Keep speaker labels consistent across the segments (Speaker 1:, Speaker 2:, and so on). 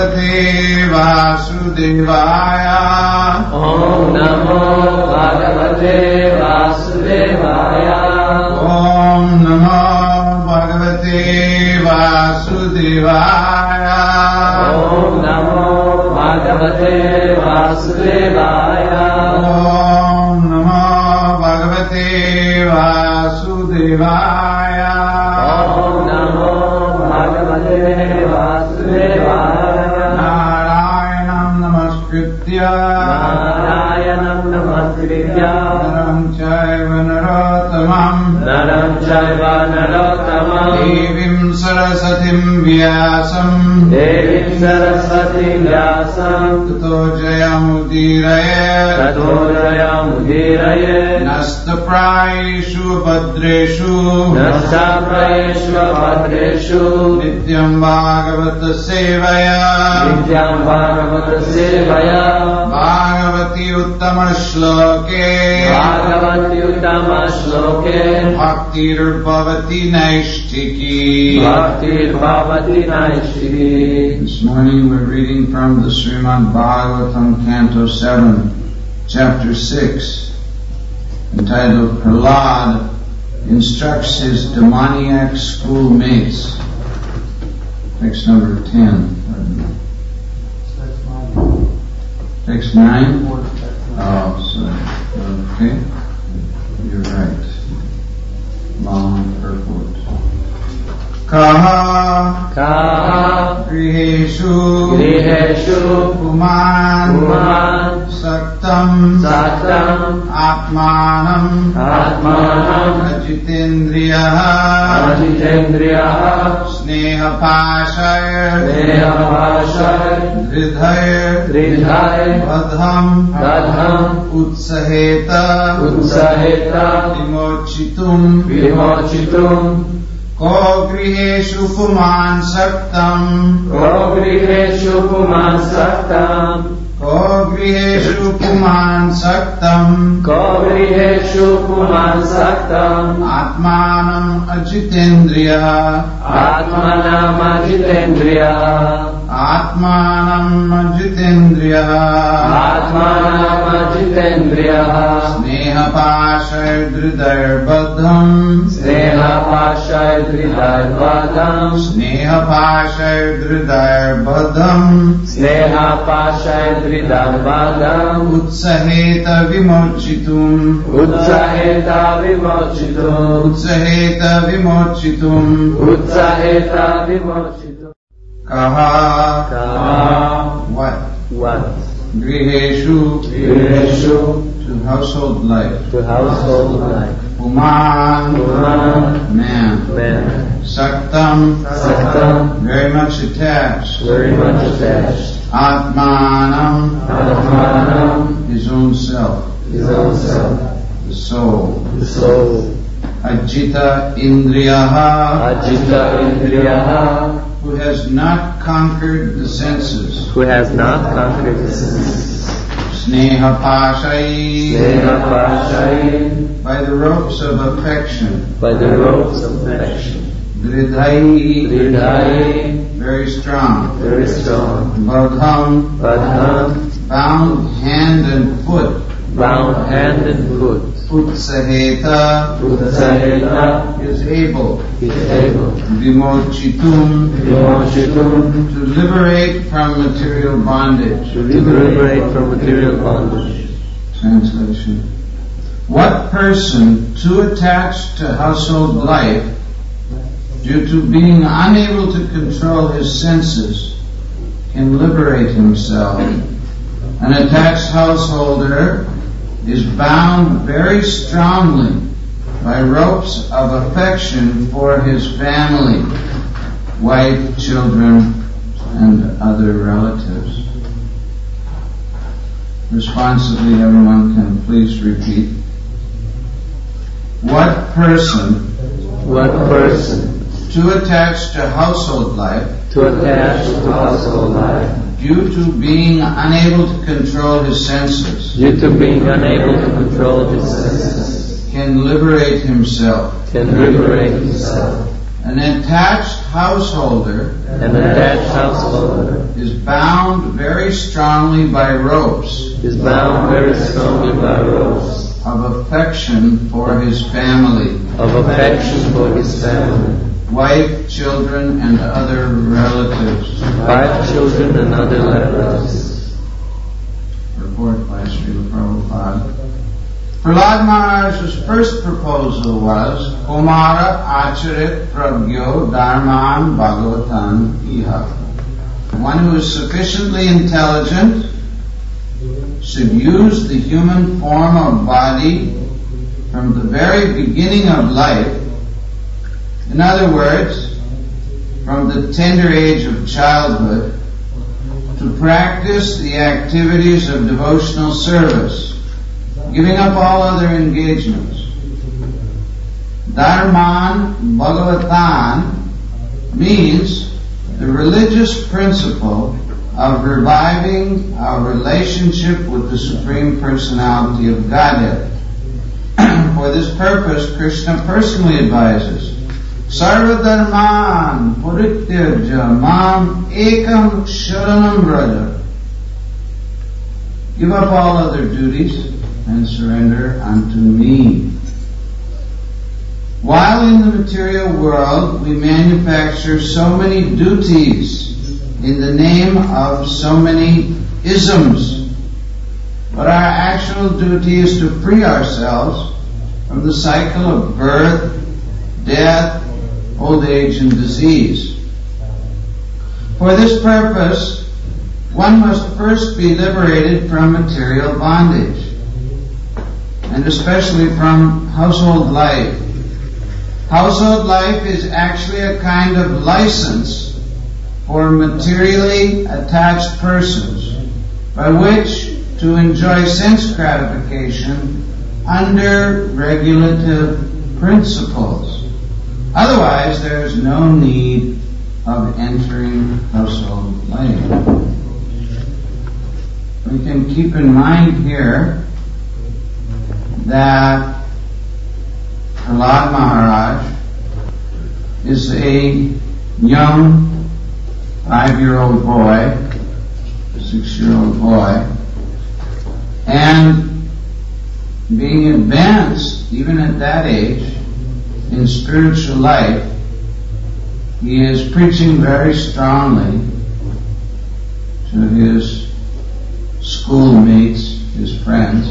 Speaker 1: Bhagavate Vasudevaya.
Speaker 2: Om Namo Bhagavate Vasudevaya.
Speaker 1: Om Namo Bhagavate Vasudevaya.
Speaker 2: Om Namo Bhagavate Vasudevaya.
Speaker 1: Om Namo Bhagavate Vasudevaya.
Speaker 2: Om Namo Bhagavate Vasudevaya.
Speaker 1: Narayanam Namaskritya
Speaker 2: Narayanam Namaskritya
Speaker 1: Naram Chaiva Narottamam
Speaker 2: Naram Chaiva Narottamam
Speaker 1: Devim Sarasatim Vyasam
Speaker 2: Devim Saraswati Vyasam
Speaker 1: Tato Jayamudiraye
Speaker 2: Tato Jayamudiraye
Speaker 1: Nastaprayeshu Bhadreshu
Speaker 2: Nastaprayeshu Bhadreshu
Speaker 1: Nityam Bhagavata Sevaya
Speaker 2: Nityam Bhagavata Sevaya
Speaker 1: Bhagavati Uttama Shloke
Speaker 2: Bhagavati Uttama Shloke
Speaker 1: Bhaktir Bhavati Naishtiki.
Speaker 2: Bhaktir Bhavati Naishtiki.
Speaker 1: This morning we're reading from the Srimad Bhagavatam, Canto 7, Chapter 6, entitled Prahlad Instructs His Demoniac Schoolmates. Text number 10. Text 9? Oh, sorry. Okay. You're right. Long purport. Kaha Griheshu Puman Saktam Atmanam Ajitendriyaha Sneha Pashaya Dridhaya Vadham Utsaheta Vimochitum Ko griheshu puman saktam Atmanam ajitendriya Sneha Pashaya Dridhaya Vadham Utsaheta vimochitum Kaha What? Griheshu to household life. Puman man. Saktam very much attached. Atmanam his own self. The soul. Ajita Indriyaha who has not conquered the senses. Sneha Pashai by the ropes of affection. Dridhai very strong. Vadham bound hand and foot. Utsaheta is able. Vimochitum to liberate from material bondage. Translation. What person too attached to household life due to being unable to control his senses can liberate himself? An attached householder is bound very strongly by ropes of affection for his family, wife, children, and other relatives. Responsibly, everyone can please repeat. What person too attached to household life due to being unable to control his senses can liberate himself. An attached householder is bound very strongly by ropes of affection for his family, wife, children, and other relatives. Report by Srila Prabhupada. Prahlad Maharaj's first proposal was Kumara Acharit Pragyo Dharman Bhagavatan Iha. One who is sufficiently intelligent should use the human form of body from the very beginning of life. In other words, from the tender age of childhood, to practice the activities of devotional service, giving up all other engagements. Dharman Bhagavatan means the religious principle of reviving our relationship with the Supreme Personality of Godhead. For this purpose, Krishna personally advises, Sarva Dharman Purityajya Mam Ekam Sharanam Vraja. Give up all other duties and surrender unto me. While in the material world we manufacture so many duties in the name of so many isms, but our actual duty is to free ourselves from the cycle of birth, death, old age, and disease. For this purpose, one must first be liberated from material bondage, and especially from household life. Household life is actually a kind of license for materially attached persons by which to enjoy sense gratification under regulative principles. Otherwise, there is no need of entering household life. We can keep in mind here that Prahlad Maharaj is a young 5-year-old boy, 6-year-old boy, and being advanced even at that age in spiritual life, he is preaching very strongly to his schoolmates, his friends.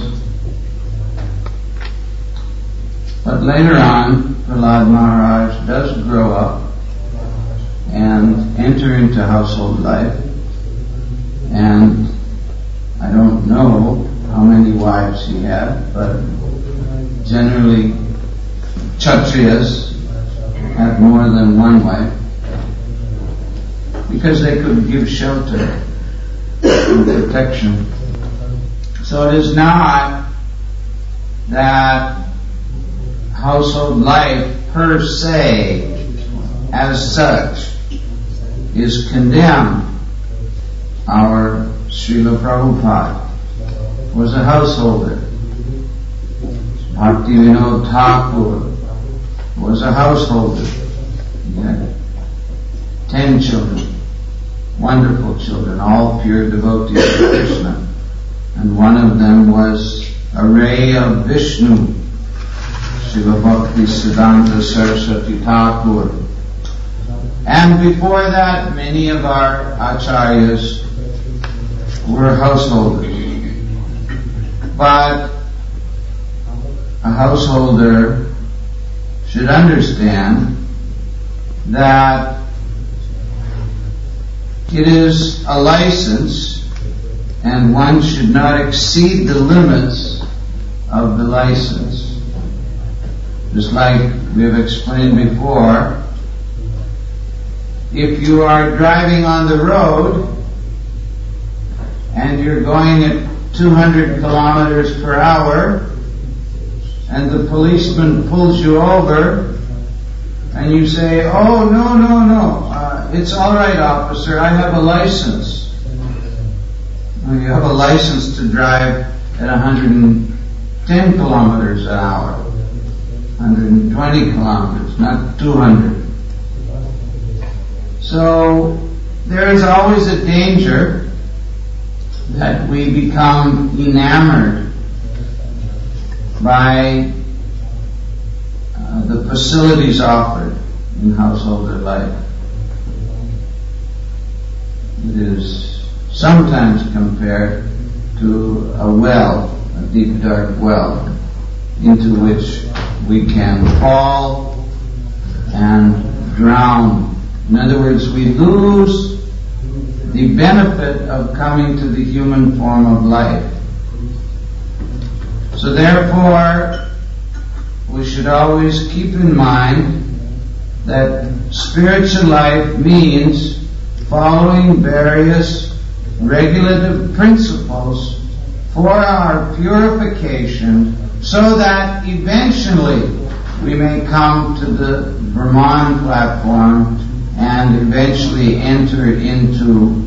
Speaker 1: But later on, Prahlad Maharaj does grow up and enter into household life. And I don't know how many wives he had, but generally Kshatriyas had more than one wife because they could give shelter and protection. So it is not that household life per se, as such, is condemned. Our Srila Prabhupada was a householder. Bhaktivinoda Thakur was a householder. He had 10 children, wonderful children, all pure devotees of Krishna. And one of them was a ray of Vishnu, Shiva Bhakti Siddhanta Saraswati Thakur. And before that, many of our acharyas were householders. But a householder should understand that it is a license and one should not exceed the limits of the license. Just like we have explained before, if you are driving on the road and you're going at 200 kilometers per hour and the policeman pulls you over and you say, oh, no, it's all right, officer, I have a license. Well, you have a license to drive at 110 kilometers an hour, 120 kilometers, not 200. So there is always a danger that we become enamored by the facilities offered in householder life. It is sometimes compared to a well, a deep dark well, into which we can fall and drown. In other words, we lose the benefit of coming to the human form of life. So therefore, we should always keep in mind that spiritual life means following various regulative principles for our purification, so that eventually we may come to the Brahman platform and eventually enter into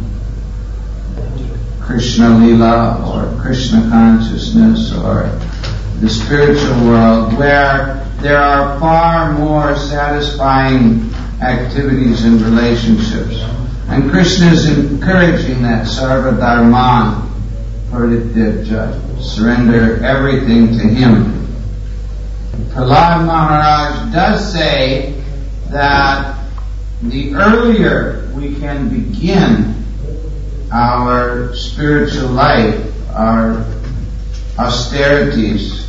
Speaker 1: Krishna Lila or Krishna consciousness or the spiritual world, where there are far more satisfying activities and relationships. And Krishna is encouraging that Sarva Dharman Parityaja, surrender everything to Him. Prahlad Maharaj does say that the earlier we can begin our spiritual life, our austerities,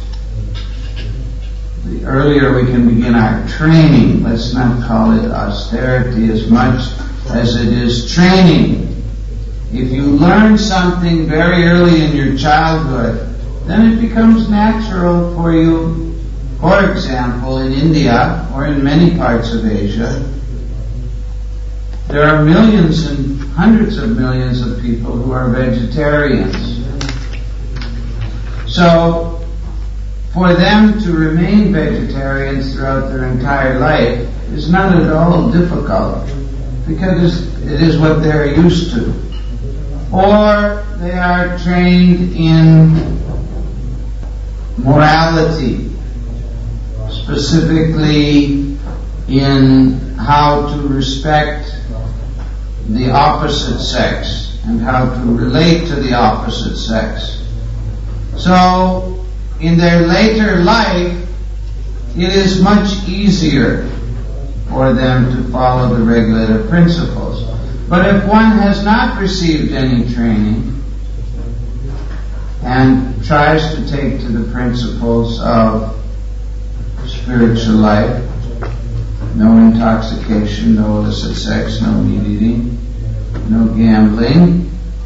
Speaker 1: the earlier we can begin our training. Let's not call it austerity as much as it is training. If you learn something very early in your childhood, then it becomes natural for you. For example, in India or in many parts of Asia, there are millions and hundreds of millions of people who are vegetarians. So, for them to remain vegetarians throughout their entire life is not at all difficult, because it is what they're used to. Or they are trained in morality, specifically in how to respect the opposite sex and how to relate to the opposite sex. So, in their later life, it is much easier for them to follow the regulative principles. But if one has not received any training and tries to take to the principles of spiritual life, no intoxication, no illicit sex, no meat eating, no gambling,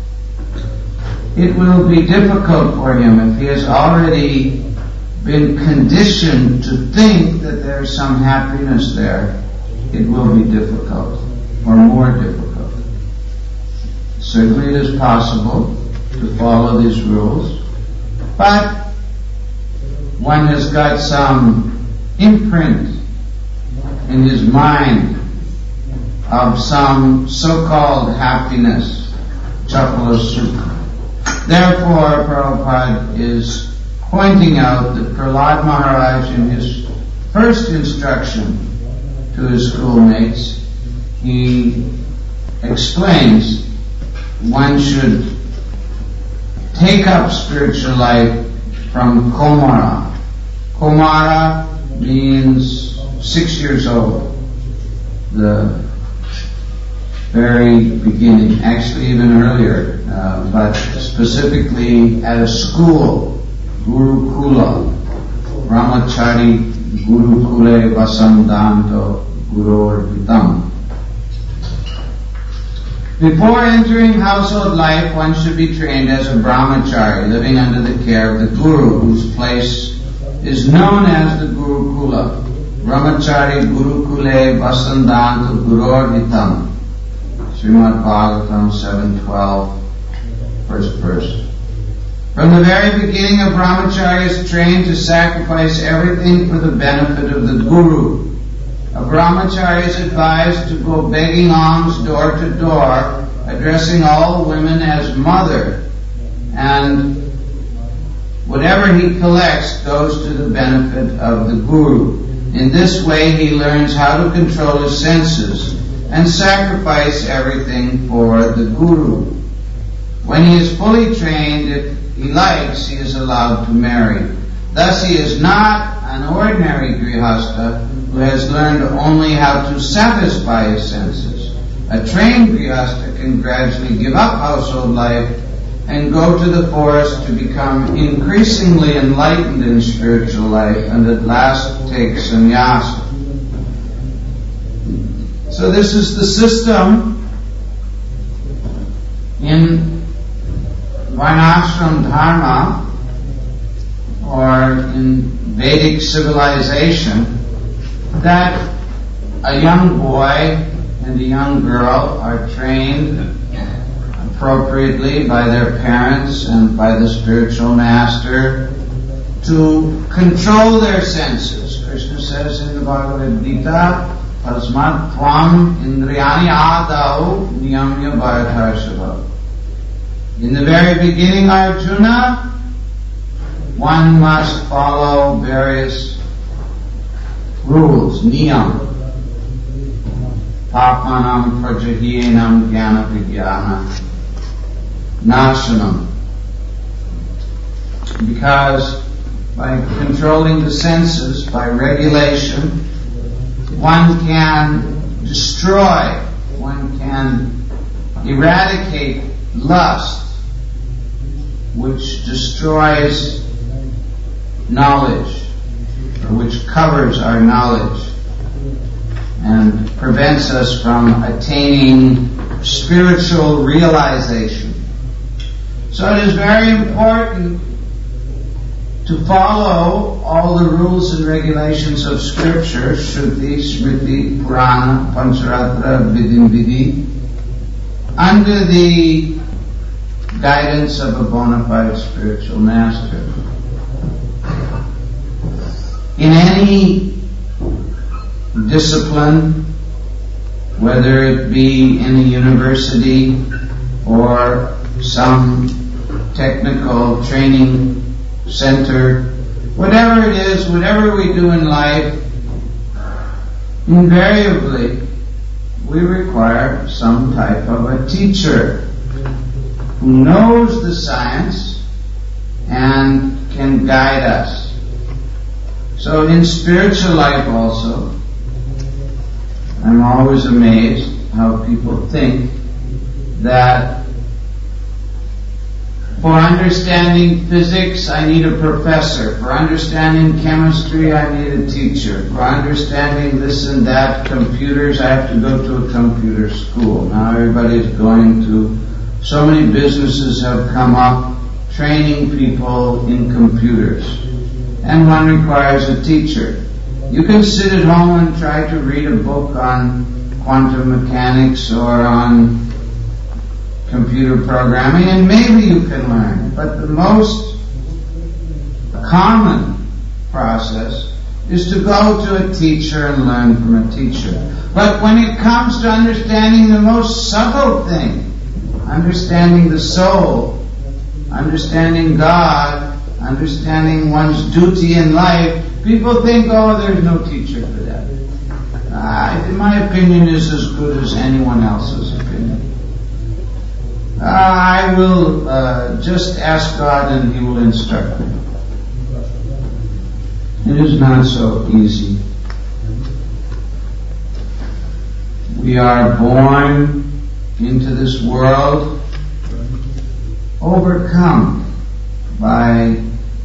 Speaker 1: it will be difficult for him if he has already been conditioned to think that there's some happiness there. It will be difficult, or more difficult. Certainly it is possible to follow these rules, but one has got some imprint in his mind of some so-called happiness, chapala sukha. Therefore, Prabhupada is pointing out that Prahlad Maharaj, in his first instruction to his schoolmates, he explains one should take up spiritual life from Komara. Komara means 6 years old, the very beginning, actually even earlier, but specifically at a school, Gurukula, Brahmachari Gurukule Vasandanto Gurur Hitam. Before entering household life, one should be trained as a brahmachari, living under the care of the Guru, whose place is known as the Gurukula. Brahmachari Gurukule Vasandanto Gurur Hitam. Srimad Bhagavatam 7:12, first verse. From the very beginning, a brahmachari is trained to sacrifice everything for the benefit of the Guru. A brahmachari is advised to go begging alms door to door, addressing all women as mother, and whatever he collects goes to the benefit of the Guru. In this way, he learns how to control his senses and sacrifice everything for the Guru. When he is fully trained, if he likes, he is allowed to marry. Thus he is not an ordinary grihastha who has learned only how to satisfy his senses. A trained grihastha can gradually give up household life and go to the forest to become increasingly enlightened in spiritual life and at last take sannyasa. So this is the system in Varnashram Dharma, or in Vedic civilization, that a young boy and a young girl are trained appropriately by their parents and by the spiritual master to control their senses. Krishna says in the Bhagavad Gita, Tasmat Tvam Indriyani Adau Niyamya Bharatharshava. In the very beginning, Arjuna, one must follow various rules, niyam. Papanam prajahiyanam jnana vigyana nashanam. Because by controlling the senses, by regulation, one can destroy, one can eradicate lust, which destroys knowledge, or which covers our knowledge and prevents us from attaining spiritual realization. So it is very important to follow all the rules and regulations of Scripture, Shruti, Smriti, Purana, Pancharatra, Vidim Vidhi, under the guidance of a bona fide spiritual master. In any discipline, whether it be in a university or some technical training center, whatever it is, whatever we do in life, invariably we require some type of a teacher who knows the science and can guide us. So in spiritual life also, I'm always amazed how people think that for understanding physics I need a professor, for understanding chemistry I need a teacher, for understanding this and that, computers, I have to go to a computer school. Now everybody's going to, so many businesses have come up training people in computers, and one requires a teacher. You can sit at home and try to read a book on quantum mechanics or on computer programming, and maybe you can learn. But the most common process is to go to a teacher and learn from a teacher. But when it comes to understanding the most subtle thing, understanding the soul, understanding God, understanding one's duty in life, people think, oh, there's no teacher for that. My opinion is as good as anyone else's opinion. I will just ask God and He will instruct me. It is not so easy. We are born into this world overcome by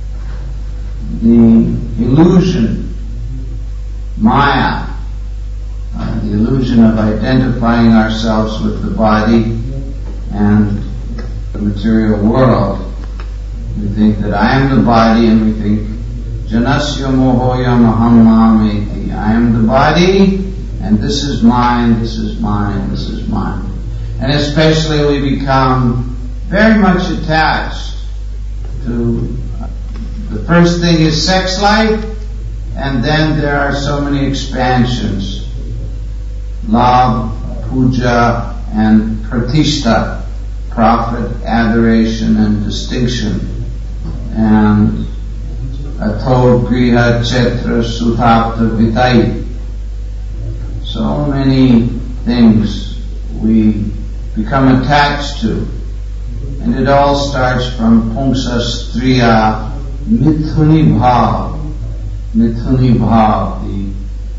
Speaker 1: the illusion, Maya, the illusion of identifying ourselves with the body and the material world. We think that I am the body, and we think, Janasya mohoyam aham mameti. I am the body, and this is mine, this is mine, this is mine. And especially we become very much attached to the first thing is sex life, and then there are so many expansions. Love, puja, and pratishta, profit, adoration, and distinction. And atho griha chetra sutapta vitai. So many things we become attached to. And it all starts from Pungsa Striya Mithuni Bhav. Mithuni Bhav, the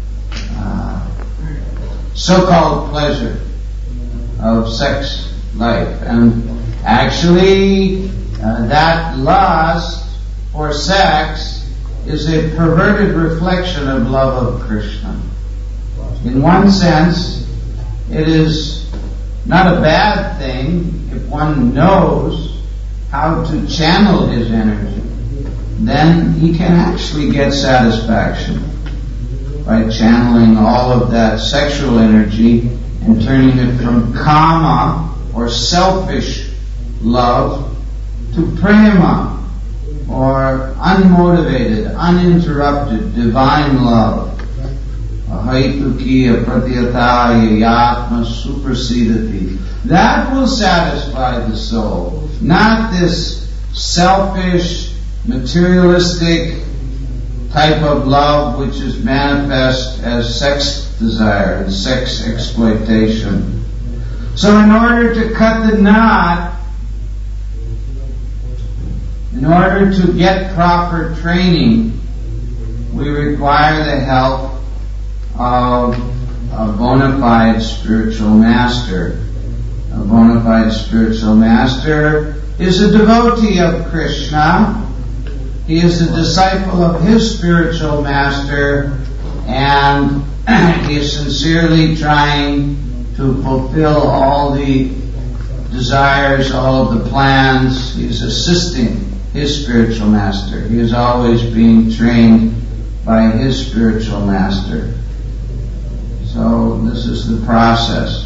Speaker 1: so-called pleasure of sex life. And actually, that lust for sex is a perverted reflection of love of Krishna. In one sense, it is not a bad thing if one knows how to channel his energy. Then he can actually get satisfaction by channeling all of that sexual energy and turning it from kama, or selfish love, to prema, or unmotivated, uninterrupted, divine love. Ahaituki apratyataya yatma suprasidati. That will satisfy the soul, not this selfish, materialistic type of love which is manifest as sex desire and sex exploitation. So in order to cut the knot, in order to get proper training, we require the help of a bona fide spiritual master. A bona fide spiritual master is a devotee of Krishna. He is a disciple of his spiritual master, and he is sincerely trying to fulfill all the desires, all of the plans. He is assisting his spiritual master. He is always being trained by his spiritual master. So this is the process.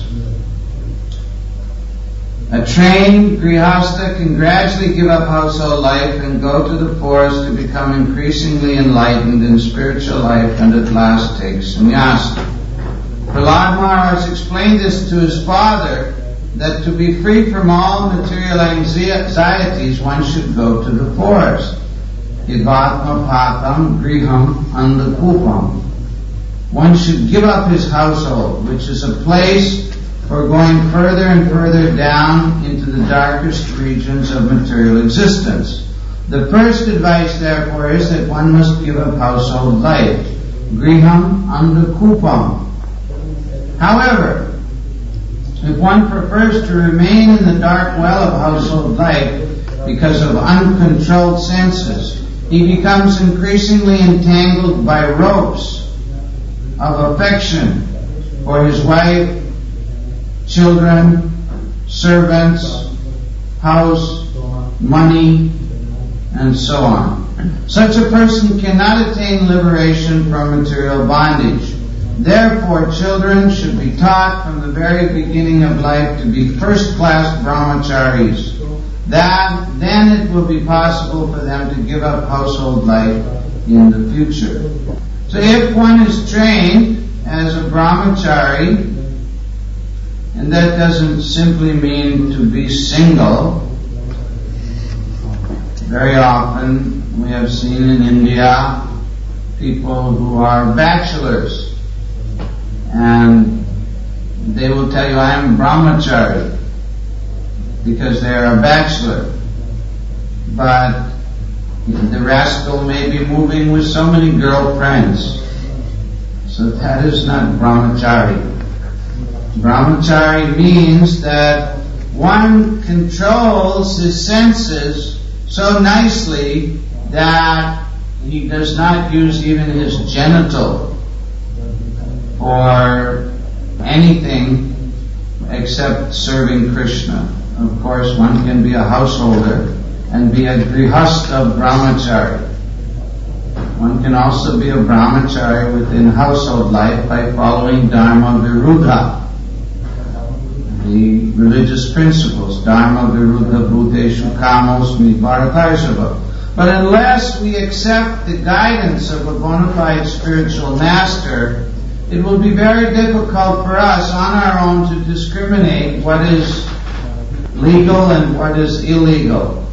Speaker 1: A trained grihastha can gradually give up household life and go to the forest to become increasingly enlightened in spiritual life, and at last take sannyasa. Prahlad Maharaj explained this to his father, that to be free from all material anxieties one should go to the forest. Ivatma patam griham andakupam. One should give up his household, which is a place for going further and further down into the darkest regions of material existence. The first advice, therefore, is that one must give up household life. Griham andakupam. However, if one prefers to remain in the dark well of household life because of uncontrolled senses, he becomes increasingly entangled by ropes of affection for his wife, children, servants, house, money, and so on. Such a person cannot attain liberation from material bondage. Therefore, children should be taught from the very beginning of life to be first-class brahmacharis. Then it will be possible for them to give up household life in the future. So if one is trained as a brahmachari, and that doesn't simply mean to be single. Very often we have seen in India people who are bachelors, and they will tell you, I am brahmachari, because they are a bachelor. But the rascal may be moving with so many girlfriends. So that is not brahmachari. Brahmachari means that one controls his senses so nicely that he does not use even his genital for anything except serving Krishna. Of course, one can be a householder and be a grihastha brahmachari. One can also be a brahmachari within household life by following dharma viruddha, the religious principles, dharma viruddha bhuteshu kamosmi bharatarshava. But unless we accept the guidance of a bona fide spiritual master, it will be very difficult for us on our own to discriminate what is legal and what is illegal.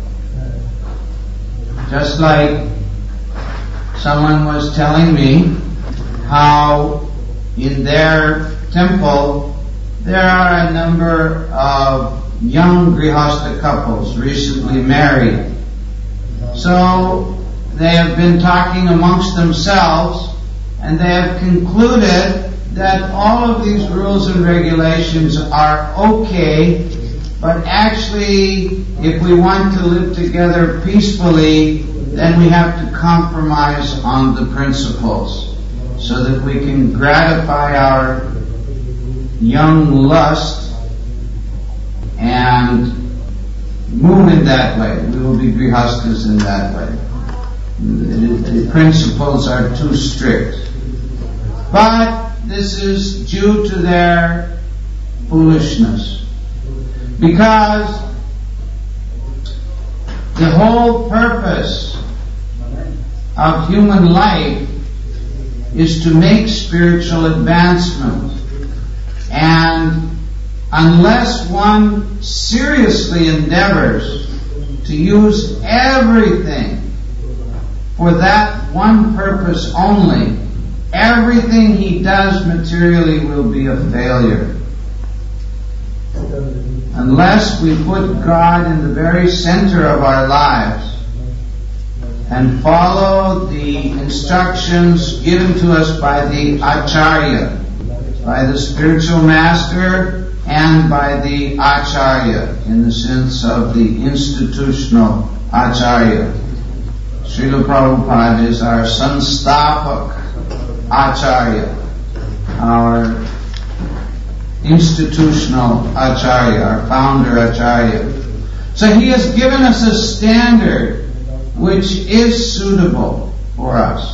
Speaker 1: Just like someone was telling me how in their temple there are a number of young Grihastha couples recently married. So they have been talking amongst themselves, and they have concluded that all of these rules and regulations are okay, but actually, if we want to live together peacefully, then we have to compromise on the principles so that we can gratify our young lust and move in that way. We will be grihasthas in that way. The principles are too strict. But this is due to their foolishness. Because the whole purpose of human life is to make spiritual advancement. And unless one seriously endeavors to use everything for that one purpose only, everything he does materially will be a failure. Unless we put God in the very center of our lives and follow the instructions given to us by the Acharya, by the spiritual master and by the Acharya, in the sense of the institutional Acharya. Srila Prabhupada is our Sansthapak Acharya, our institutional Acharya, our founder Acharya. So he has given us a standard which is suitable for us.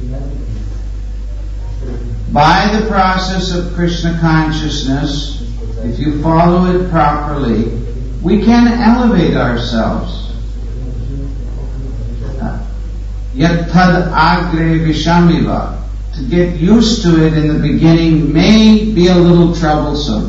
Speaker 1: By the process of Krishna consciousness, if you follow it properly, we can elevate ourselves. Yat tad agre vishamiva. To get used to it in the beginning may be a little troublesome.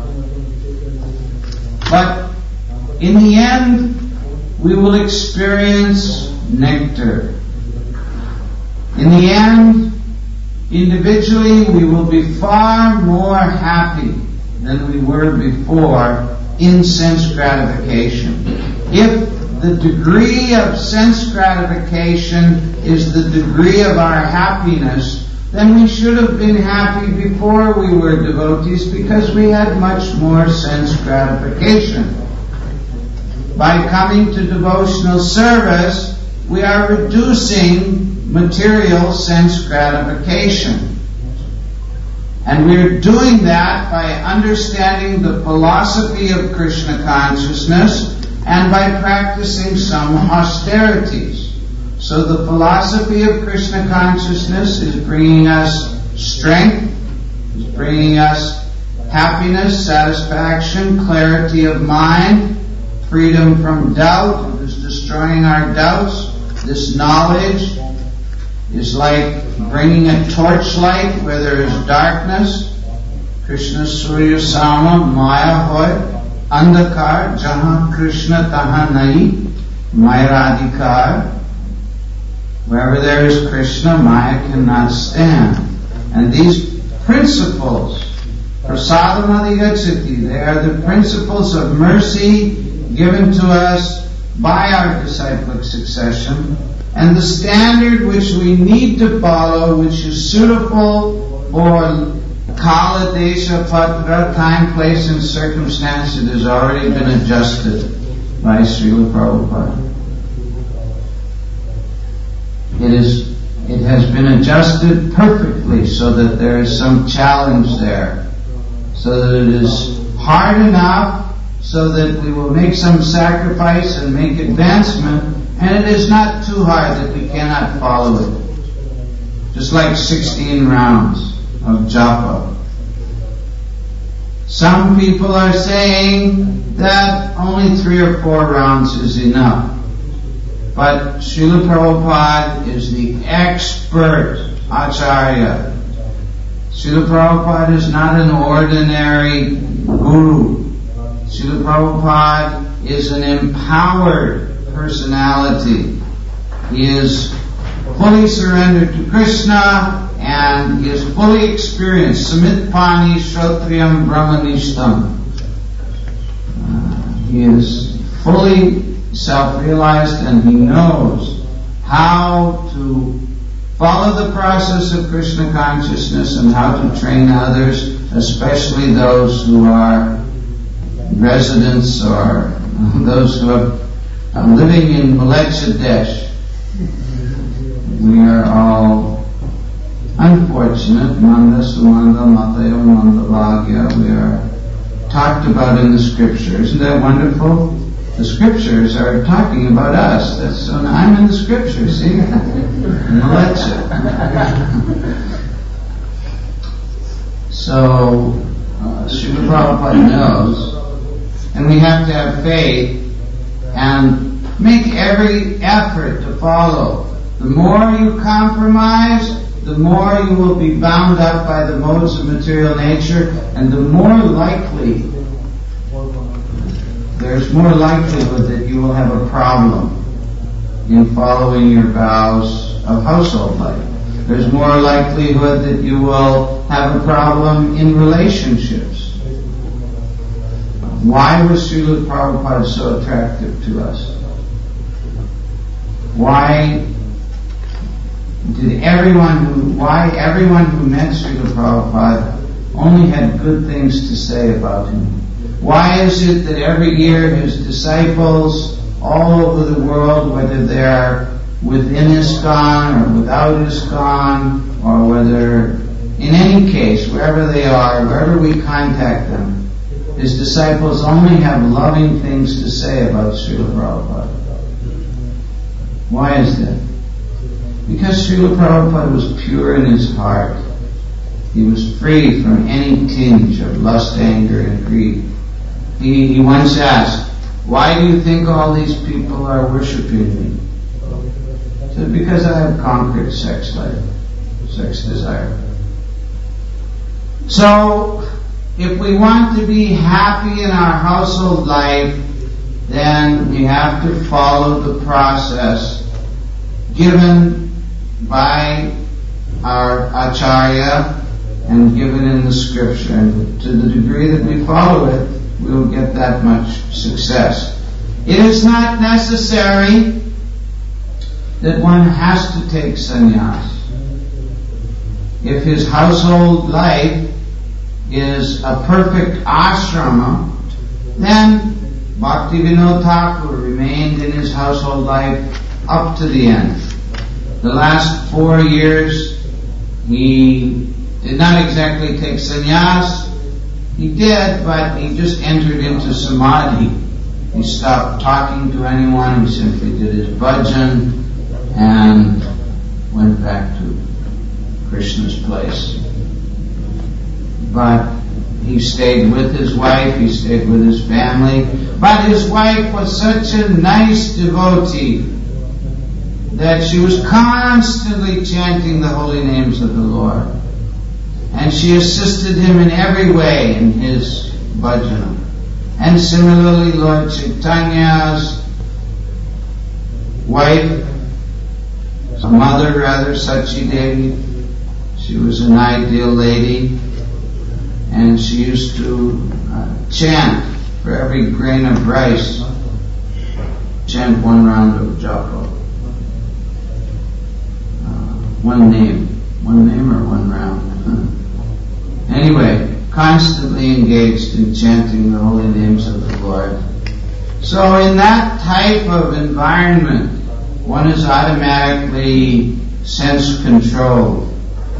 Speaker 1: But in the end, we will experience nectar. In the end, individually, we will be far more happy than we were before in sense gratification. If the degree of sense gratification is the degree of our happiness, then we should have been happy before we were devotees because we had much more sense gratification. By coming to devotional service, we are reducing material sense gratification. And we're doing that by understanding the philosophy of Krishna consciousness and by practicing some austerities. So the philosophy of Krishna consciousness is bringing us strength, is bringing us happiness, satisfaction, clarity of mind, freedom from doubt. It is destroying our doubts. This knowledge is like bringing a torchlight where there is darkness. Krishna Surya Sama Maya Hoy Andhakar Jahan Krishna Taha Nai Maya Radhikar. Wherever there is Krishna, Maya cannot stand. And these principles, prasadamadi, they are the principles of mercy given to us by our disciplic succession, and the standard which we need to follow, which is suitable for Kala, Desha, Patra, time, place, and circumstance, it has already been adjusted by Srila Prabhupada. It has been adjusted perfectly so that there is some challenge there, so that it is hard enough so that we will make some sacrifice and make advancement, and it is not too hard that we cannot follow it. Just like 16 rounds of japa. Some people are saying that only 3 or 4 rounds is enough. But Srila Prabhupada is the expert Acharya. Srila Prabhupada is not an ordinary guru. Srila Prabhupada is an empowered personality. He is fully surrendered to Krishna, and he is fully experienced. Samitpani Shrotriyam Brahmanishtam. He is fully self-realized, and he knows how to follow the process of Krishna consciousness and how to train others, especially those who are residents or those who are living in Malechadesh. We are all unfortunate. Manda Sumanda Matayo Manda Bhagya. We are talked about in the scriptures. Isn't that wonderful? The scriptures are talking about us. So I'm in the scriptures, see? Malecha. So, Srila Prabhupada knows, and we have to have faith and make every effort to follow. The more you compromise, the more you will be bound up by the modes of material nature, and the more likely, there's more likelihood that you will have a problem in following your vows of household life. There's more likelihood that you will have a problem in relationships. Why was Srila Prabhupada so attractive to us? Why everyone who met Srila Prabhupada only had good things to say about him? Why is it that every year his disciples all over the world, whether they're within ISKCON or without ISKCON, or whether, in any case, wherever they are, wherever we contact them, his disciples only have loving things to say about Srila Prabhupada? Why is that? Because Srila Prabhupada was pure in his heart. He was free from any tinge of lust, anger, and greed. He once asked, "Why do you think all these people are worshipping me?" He said, "Because I have conquered sex life, sex desire." So, if we want to be happy in our household life, then we have to follow the process given by our Acharya and given in the scripture. And to the degree that we follow it, we will get that much success. It is not necessary that one has to take sannyas. If his household life is a perfect ashrama, then Bhaktivinoda Thakur remained in his household life up to the end. The last 4 years, he did not exactly take sannyas. He did, but he just entered into samadhi. He stopped talking to anyone. He simply did his bhajan and went back to Krishna's place. But he stayed with his wife, he stayed with his family. But his wife was such a nice devotee that she was constantly chanting the holy names of the Lord. And she assisted him in every way in his bhajana. And similarly, Lord Chaitanya's wife, mother rather, Sachi Devi, she was an ideal lady, and she used to chant for every grain of rice, chant one round of japa. One name or one round. Anyway, constantly engaged in chanting the holy names of the Lord. So in that type of environment, one is automatically sense-controlled.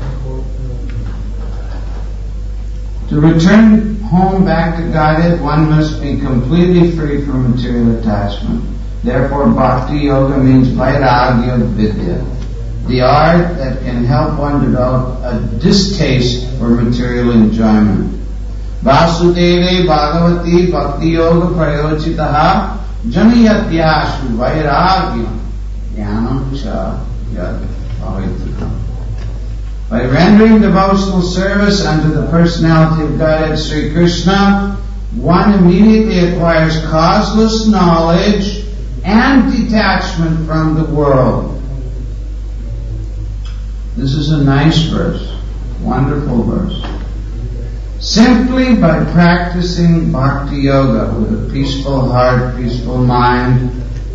Speaker 1: To return home back to Godhead, one must be completely free from material attachment. Therefore, Bhakti Yoga means Vairagya Vidya, the art that can help one develop a distaste for material enjoyment. Vasudeve Bhagavati Bhakti Yoga Prayojitaha Janayatyashu Vairagya Jnanam Cha Yad Bhavaitikam. By rendering devotional service unto the personality of Godhead Sri Krishna, one immediately acquires causeless knowledge and detachment from the world. This is a nice verse, wonderful verse. Simply by practicing bhakti yoga with a peaceful heart, peaceful mind,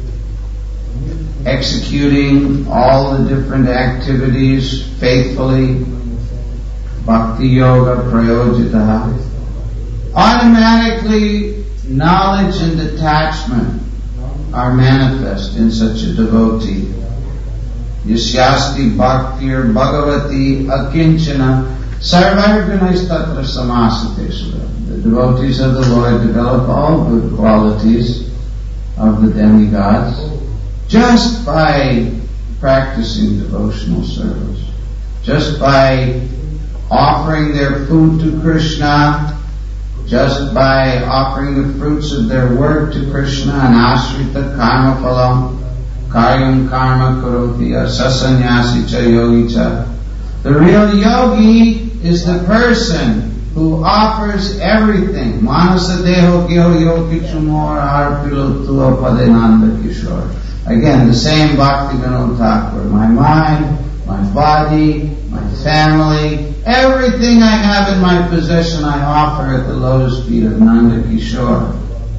Speaker 1: executing all the different activities faithfully, bhakti yoga prayojitaha, automatically knowledge and detachment are manifest in such a devotee. Yasyasti bhaktir bhagavati akinchana sarvargunaistattra samasatesura. The devotees of the Lord develop all good qualities of the demigods just by practicing devotional service, just by offering their food to Krishna, just by offering the fruits of their work to Krishna, and ashrita karma phalam, karyam karma karoti, sasanyasi cha yogi cha. The real yogi is the person who offers everything. Manasa deho gyo yogi chumor arpilotuo padenanda kishore. Again, the same Bhakti Vinod Thakur. My mind, my body, my family, everything I have in my possession I offer at the lotus feet of Nanda Kishore.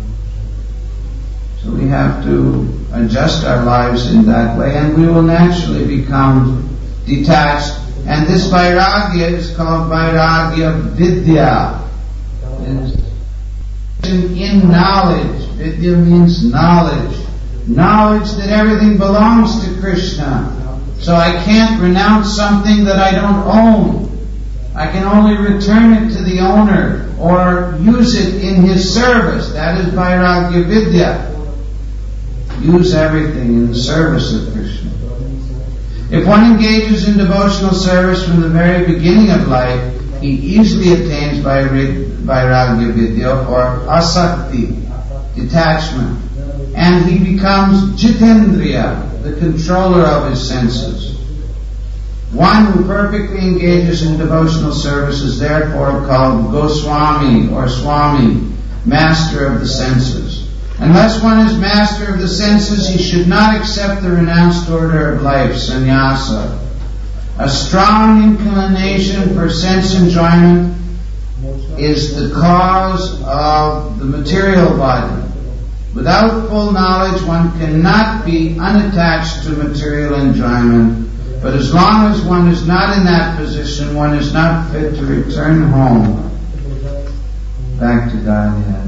Speaker 1: So we have to adjust our lives in that way, and we will naturally become detached. And this vairagya is called vairagya vidya. In knowledge. Vidya means knowledge. Knowledge that everything belongs to Krishna. So I can't renounce something that I don't own. I can only return it to the owner or use it in his service. That is vairagya vidya. Use everything in the service of Krishna. If one engages in devotional service from the very beginning of life, he easily attains vairagya vidya or asakti, detachment. And he becomes jitendriya, the controller of his senses. One who perfectly engages in devotional service is therefore called Goswami or Swami, master of the senses. Unless one is master of the senses, he should not accept the renounced order of life, sannyasa. A strong inclination for sense enjoyment is the cause of the material body. Without full knowledge, one cannot be unattached to material enjoyment. But as long as one is not in that position, one is not fit to return home. Back to Godhead.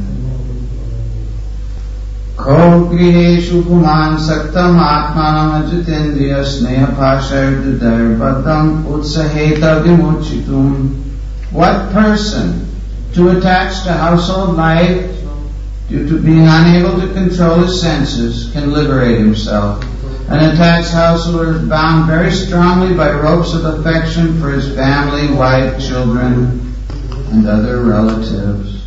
Speaker 1: Ko griheshu puman saktam atmanam ajitendriya sneha pashar darbadam utsaheta vimuchitum. What person, to attach to household life, due to being unable to control his senses, can liberate himself? An attached householder is bound very strongly by ropes of affection for his family, wife, children, and other relatives.